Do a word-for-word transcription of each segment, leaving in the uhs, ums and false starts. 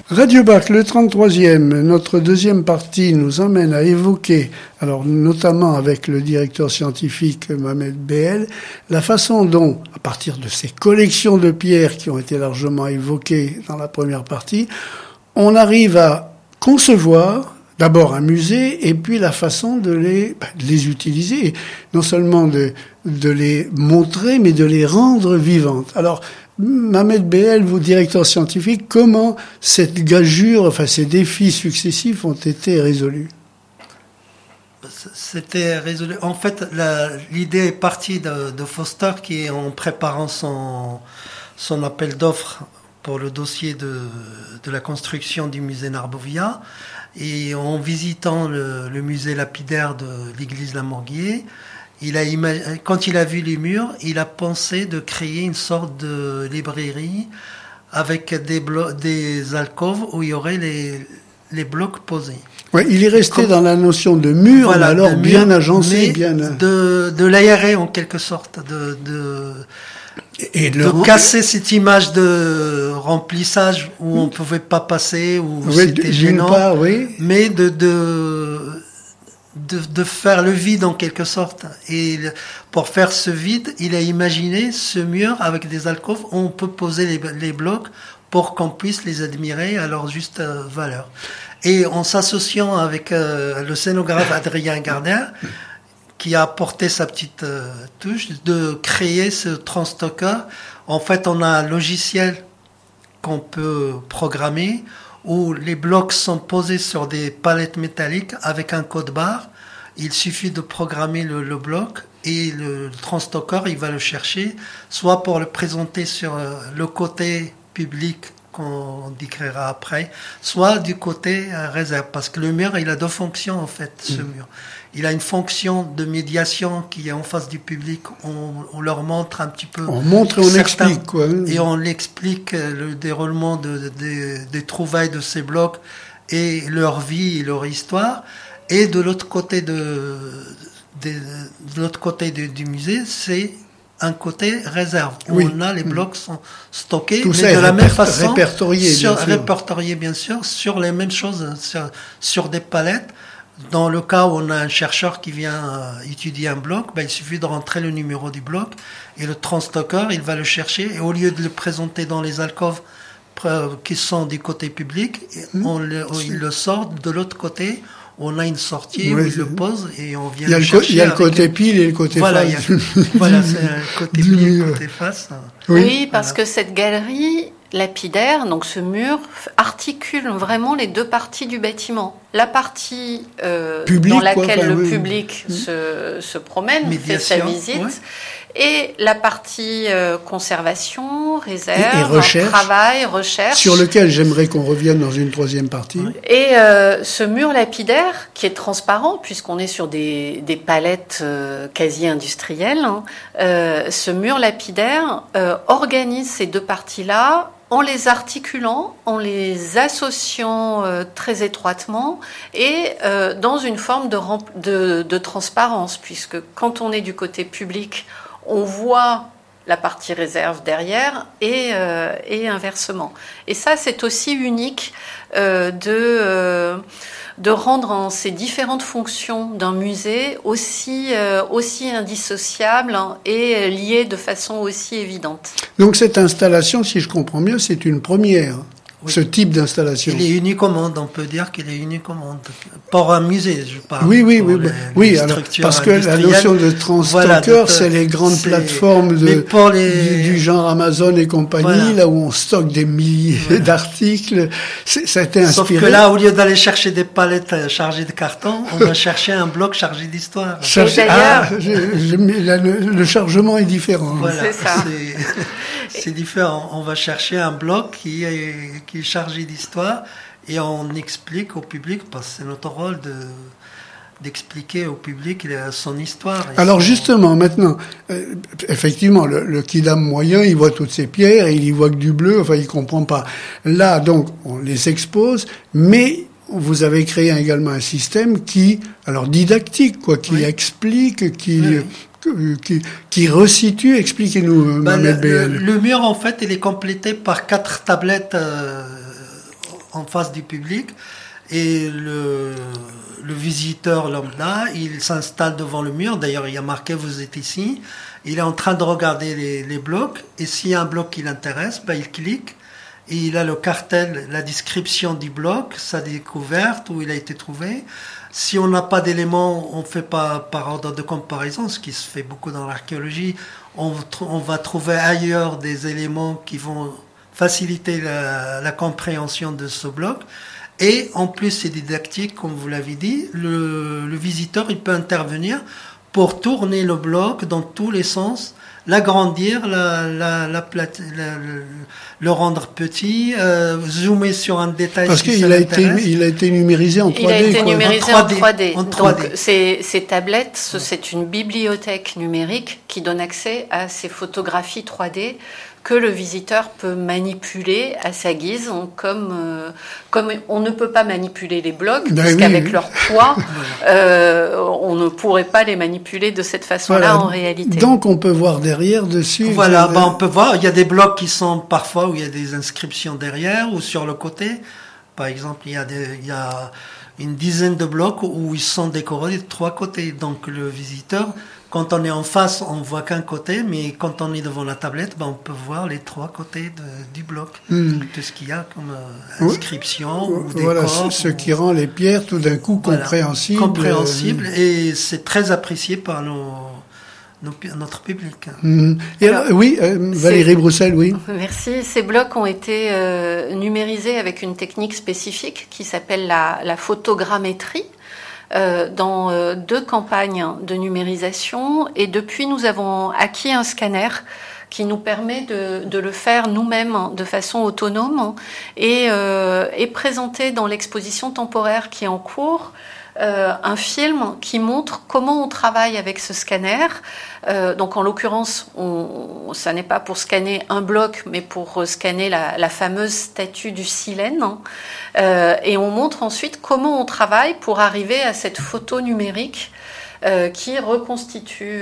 Radio Bac, le trente-troisième, notre deuxième partie nous emmène à évoquer, alors notamment avec le directeur scientifique Mohamed Behel, la façon dont, à partir de ces collections de pierres qui ont été largement évoquées dans la première partie, on arrive à concevoir d'abord un musée et puis la façon de les, de les utiliser, non seulement de, de les montrer, mais de les rendre vivantes. Alors, Mohamed Behel, vous, directeur scientifique, comment cette gageure, enfin ces défis successifs ont été résolus? C'était résolu. En fait, la, l'idée est partie de, de Foster qui, en préparant son, son appel d'offres pour le dossier de, de la construction du musée Narbovia, et en visitant le, le musée lapidaire de l'église Lamorguier, il a imag... quand il a vu les murs, il a pensé de créer une sorte de librairie avec des, blo... des alcôves où il y aurait les, les blocs posés. Ouais, il est resté Comme... dans la notion de mur, voilà, alors de bien mur, agencé, bien de, de l'aérer en quelque sorte, de, de... Et de, de rem... casser cette image de remplissage où on ne pouvait pas passer, où oui, c'était gênant, part, oui. mais de, de, de, de faire le vide en quelque sorte. Et pour faire ce vide, il a imaginé ce mur avec des alcôves où on peut poser les, les blocs pour qu'on puisse les admirer à leur juste valeur. Et en s'associant avec euh, le scénographe Adrien Gardner, qui a apporté sa petite euh, touche, de créer ce transstocker. En fait, on a un logiciel qu'on peut programmer où les blocs sont posés sur des palettes métalliques avec un code barre. Il suffit de programmer le, le bloc et le, le transstocker, il va le chercher, soit pour le présenter sur euh, le côté public qu'on décrira après, soit du côté euh, réserve. Parce que le mur, il a deux fonctions en fait, ce mmh. mur. Il a une fonction de médiation qui est en face du public. On, on leur montre un petit peu. On montre et on certains, explique, quoi. Et on l'explique le déroulement de, de, de, des trouvailles de ces blocs et leur vie et leur histoire. Et de l'autre côté de, de, de l'autre côté de, du musée, c'est un côté réserve où oui. on a les blocs sont stockés, tout mais ça de la même façon, répertorié, sur, bien sûr. répertorié bien sûr, sur les mêmes choses, sur, sur des palettes. Dans le cas où on a un chercheur qui vient euh, étudier un bloc, ben, il suffit de rentrer le numéro du bloc et le transstocker, il va le chercher et au lieu de le présenter dans les alcôves euh, qui sont du côté public, mmh. on le, on, il le sort de l'autre côté. On a une sortie oui, où il le pose et on vient le chercher. Il y a le côté une... pile et le côté voilà, face. Il y a... voilà, c'est un côté pile et le côté face. Oui, oui parce voilà. que cette galerie lapidaire, donc ce mur, articule vraiment les deux parties du bâtiment. La partie euh, public, dans laquelle quoi, le oui. public mmh. se, se promène, Médiation, fait sa visite, ouais. et la partie euh, conservation, réserve, et, et recherche, travail, recherche. Sur lequel j'aimerais qu'on revienne dans une troisième partie. Ouais. Et euh, ce mur lapidaire, qui est transparent, puisqu'on est sur des, des palettes euh, quasi industrielles, hein, euh, ce mur lapidaire euh, organise ces deux parties-là en les articulant, en les associant euh, très étroitement et euh, dans une forme de, rem- de, de transparence, puisque quand on est du côté public, on voit la partie réserve derrière et, euh, et inversement. Et ça, c'est aussi unique euh, de, euh, de rendre en ces différentes fonctions d'un musée aussi, euh, aussi indissociables hein, et liées de façon aussi évidente. Donc cette installation, si je comprends bien, c'est une première. Oui. Ce type d'installation. Il est unique au monde, on peut dire qu'il est unique au monde. Pour un musée, je parle. Oui, oui, oui. Les, oui les alors, parce que la notion de transstocker, voilà, c'est les grandes c'est... plateformes de, les... du, du genre Amazon et compagnie, voilà. là où on stocke des milliers voilà. d'articles. C'est, ça a été inspiré. Sauf que là, au lieu d'aller chercher des palettes chargées de carton, on va chercher un bloc chargé d'histoire. Chargé... Ah, je, je, là, le, le chargement est différent. Voilà, c'est ça. C'est, c'est différent. On va chercher un bloc qui est qui est chargé d'histoire et on explique au public, parce que c'est notre rôle de, d'expliquer au public son histoire. Alors son... justement, maintenant, euh, effectivement, le, le kidam moyen, il voit toutes ces pierres et il y voit que du bleu, enfin il comprend pas. Là, donc, on les expose, mais vous avez créé également un système qui, alors didactique, quoi, qui oui. explique, qui... Oui. Qui, qui resitue, expliquez-nous, bah, Mohamed Behel. Le, le mur, en fait, il est complété par quatre tablettes euh, en face du public. Et le, le visiteur lambda, il s'installe devant le mur. D'ailleurs, il y a marqué « Vous êtes ici ». Il est en train de regarder les, les blocs. Et s'il y a un bloc qui l'intéresse, ben, il clique. Et il a le cartel, la description du bloc, sa découverte, où il a été trouvé. Si on n'a pas d'éléments, on ne fait pas par ordre de comparaison, ce qui se fait beaucoup dans l'archéologie. On, on va trouver ailleurs des éléments qui vont faciliter la, la compréhension de ce bloc. Et en plus, c'est didactique, comme vous l'avez dit. Le, le visiteur, il peut intervenir pour tourner le bloc dans tous les sens, l'agrandir, la, la, la, plate, la, le, le rendre petit, euh, zoomer sur un détail. Parce qu'il a été, il a été numérisé en trois D. Il a été quoi. numérisé en en trois D. En trois D. Donc, ces, ces tablettes, c'est une bibliothèque numérique qui donne accès à ces photographies trois D que le visiteur peut manipuler à sa guise, comme, euh, comme on ne peut pas manipuler les blocs, ben puisqu'avec oui, oui. leur poids, euh, on ne pourrait pas les manipuler de cette façon-là voilà. en réalité. Donc on peut voir derrière, dessus. Voilà, ben, on peut voir, il y a des blocs qui sont parfois où il y a des inscriptions derrière ou sur le côté. Par exemple, il y a, des, il y a une dizaine de blocs où ils sont décorés de trois côtés. Donc le visiteur, quand on est en face, on voit qu'un côté, mais quand on est devant la tablette, ben, on peut voir les trois côtés de, du bloc, mmh. tout ce qu'il y a comme euh, inscription oui. ou décor. Voilà, ce, ce qui rend les pierres tout d'un coup voilà, compréhensibles. Compréhensibles, euh, et c'est très apprécié par nos, nos, notre public. Mmh. Et alors, alors, oui, euh, Valérie Broussel, oui. Merci. Ces blocs ont été euh, numérisés avec une technique spécifique qui s'appelle la, la photogrammétrie. Euh, dans euh, deux campagnes de numérisation et depuis nous avons acquis un scanner qui nous permet de, de le faire nous-mêmes de façon autonome et, euh, et présenter dans l'exposition temporaire qui est en cours euh, un film qui montre comment on travaille avec ce scanner. Euh, donc en l'occurrence, on, ça n'est pas pour scanner un bloc, mais pour scanner la, la fameuse statue du Silène. Euh, et on montre ensuite comment on travaille pour arriver à cette photo numérique euh, qui reconstitue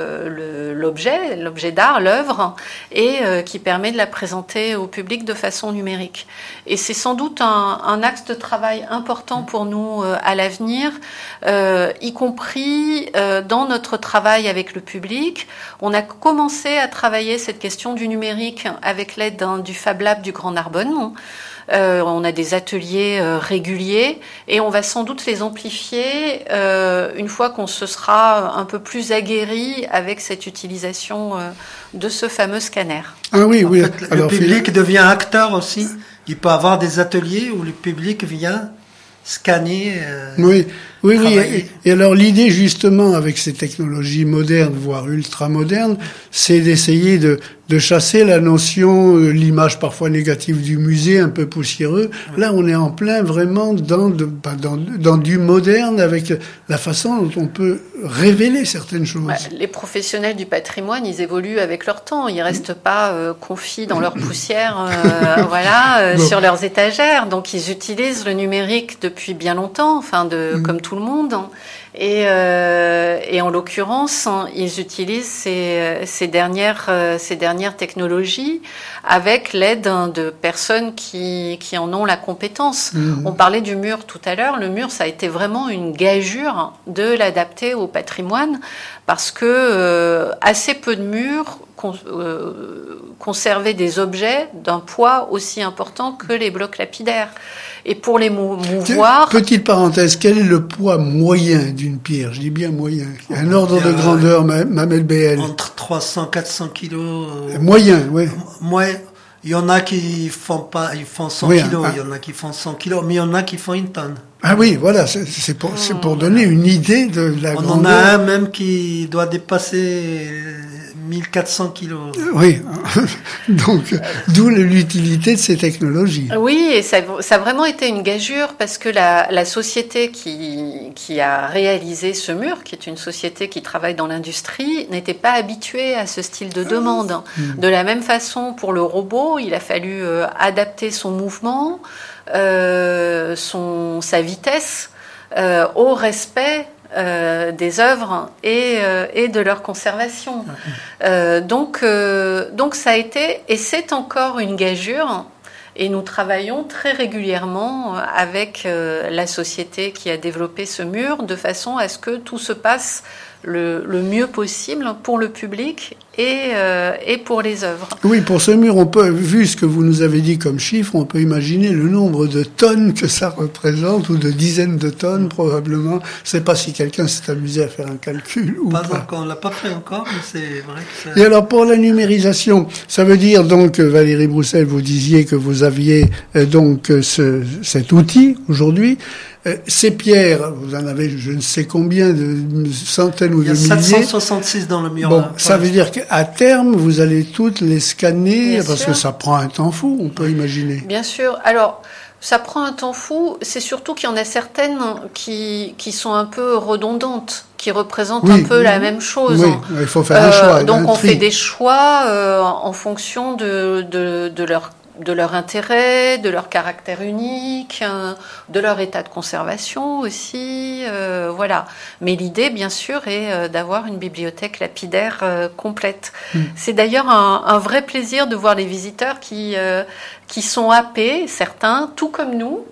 euh, l'objet, l'objet d'art, l'œuvre, et euh, qui permet de la présenter au public de façon numérique. Et c'est sans doute un, un axe de travail important pour nous euh, à l'avenir, euh, y compris euh, dans notre travail avec le public. On a commencé à travailler cette question du numérique avec l'aide hein, du Fab Lab du Grand Narbonne. Euh, on a des ateliers euh, réguliers et on va sans doute les amplifier euh, une fois qu'on se sera un peu plus aguerri avec cette utilisation euh, de ce fameux scanner. Ah oui, en oui. Fait, Alors, le public fait... devient acteur aussi. Il peut avoir des ateliers où le public vient scanner. Euh, oui, oui, oui. Et, et alors l'idée justement avec ces technologies modernes, voire ultra modernes, c'est d'essayer de de chasser la notion, euh, l'image parfois négative du musée, un peu poussiéreux. Oui. Là, on est en plein vraiment dans, de, bah, dans, dans du moderne, avec la façon dont on peut révéler certaines choses. Ouais, les professionnels du patrimoine, ils évoluent avec leur temps. Ils restent pas euh, confis dans leur poussière, euh, voilà, euh, bon. sur leurs étagères. Donc, ils utilisent le numérique depuis bien longtemps, enfin, de, mmh. comme tout le monde. Et, euh, et en l'occurrence, ils utilisent ces, ces dernières, ces dernières technologies avec l'aide de personnes qui, qui en ont la compétence. Mmh. On parlait du mur tout à l'heure. Le mur, ça a été vraiment une gageure de l'adapter au patrimoine parce que euh, assez peu de murs con, euh, conservaient des objets d'un poids aussi important que les blocs lapidaires. Et pour les mou- mouvoir... Petite parenthèse, quel est le poids moyen d'une pierre? Je dis bien moyen. Un ordre de grandeur, Mamel B L. Entre trois cents et quatre cents kilos. Euh, moyen, oui. Moi, il y en a qui font pas, ils font cent oui, kilos, il y en a qui font cent kilos, mais il y en a qui font une tonne. Ah oui, voilà, c'est, c'est pour, c'est pour donner une idée de la On grandeur. On en a un même qui doit dépasser mille quatre cents kilos. Oui, donc d'où l'utilité de ces technologies. Oui, et ça, ça a vraiment été une gageure parce que la, la société qui, qui a réalisé ce mur, qui est une société qui travaille dans l'industrie, n'était pas habituée à ce style de demande. Mmh. De la même façon, pour le robot, il a fallu euh, adapter son mouvement, euh, son, sa vitesse euh, au respect Euh, des œuvres et, euh, et de leur conservation. Euh, donc, euh, donc ça a été, et c'est encore une gageure, Et nous travaillons très régulièrement avec euh, la société qui a développé ce mur, de façon à ce que tout se passe le, le mieux possible pour le public et, euh, et pour les œuvres. Oui, pour ce mur, on peut, vu ce que vous nous avez dit comme chiffre, on peut imaginer le nombre de tonnes que ça représente, ou de dizaines de tonnes probablement. Je ne sais pas si quelqu'un s'est amusé à faire un calcul ou pas. Pas encore, on l'a pas fait encore, mais c'est vrai que ça... Et alors pour la numérisation, ça veut dire donc, Valérie Broussel, vous disiez que vous aviez euh, donc ce, cet outil aujourd'hui. Euh, ces pierres, vous en avez je ne sais combien, de centaines ou de milliers. Il y a sept cent soixante-six dans le mur. Bon, ça veut dire qu'à terme, vous allez toutes les scanner, Bien parce sûr. que ça prend un temps fou, on peut imaginer. Bien sûr. Alors, ça prend un temps fou. C'est surtout qu'il y en a certaines qui, qui sont un peu redondantes, qui représentent Oui, un peu oui, la même chose. Oui, il faut faire Euh, un choix. donc, un on tri. fait des choix euh, en fonction de, de, de leur de leur intérêt, de leur caractère unique, euh, de leur état de conservation aussi, euh, voilà. Mais l'idée, bien sûr, est euh, d'avoir une bibliothèque lapidaire euh, complète. Mm. C'est d'ailleurs un, un vrai plaisir de voir les visiteurs qui euh, qui sont happés, certains, tout comme nous,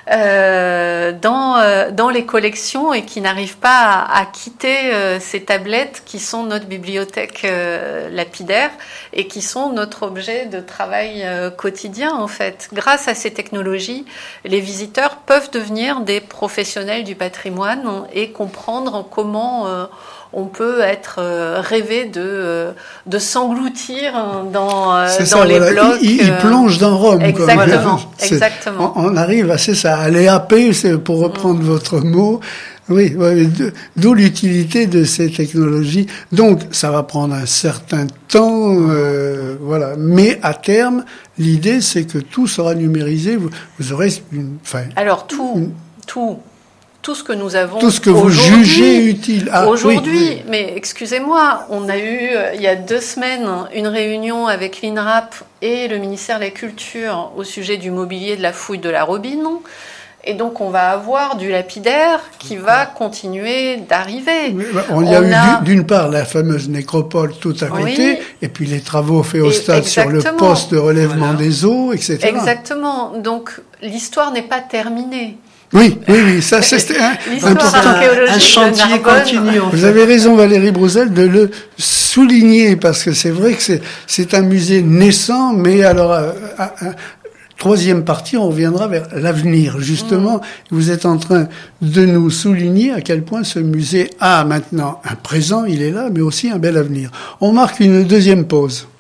euh, dans euh, dans les collections et qui n'arrivent pas à, à quitter euh, ces tablettes qui sont notre bibliothèque euh, lapidaire et qui sont notre objet de travail euh, quotidien en fait. Grâce à ces technologies, les visiteurs peuvent devenir des professionnels du patrimoine et comprendre comment euh, on peut être euh, rêvé de euh, de s'engloutir dans euh, dans ça, les voilà. blocs. Il, il plonge dans Rome. Exactement, quoi. exactement. On, on arrive à c'est ça, à les happer, c'est pour reprendre mmh. votre mot. Oui, oui, d'où l'utilité de ces technologies. Donc, ça va prendre un certain temps, euh, voilà. Mais à terme, l'idée, c'est que tout sera numérisé. Vous, vous aurez une. Enfin, Alors tout, une, tout. Tout ce que nous avons tout ce que vous jugez utile. Ah, aujourd'hui, oui, oui. Mais excusez-moi, on a eu il y a deux semaines une réunion avec l'INRAP et le ministère de la Culture au sujet du mobilier de la fouille de la Robine. Et donc, on va avoir du lapidaire qui va continuer d'arriver. Oui, on y a on eu a... d'une part la fameuse nécropole tout à côté, oui. et puis les travaux faits au et stade exactement. Sur le poste de relèvement voilà. des eaux, et cetera. Exactement. Donc, l'histoire n'est pas terminée. Oui, oui, oui, ça c'est un, un, un chantier continu. Vous avez raison, Valérie Broussel, de le souligner, parce que c'est vrai que c'est, c'est un musée naissant, mais alors, à, à, à, troisième partie, on reviendra vers l'avenir, justement. Mmh. Vous êtes en train de nous souligner à quel point ce musée a maintenant un présent, il est là, mais aussi un bel avenir. On marque une deuxième pause.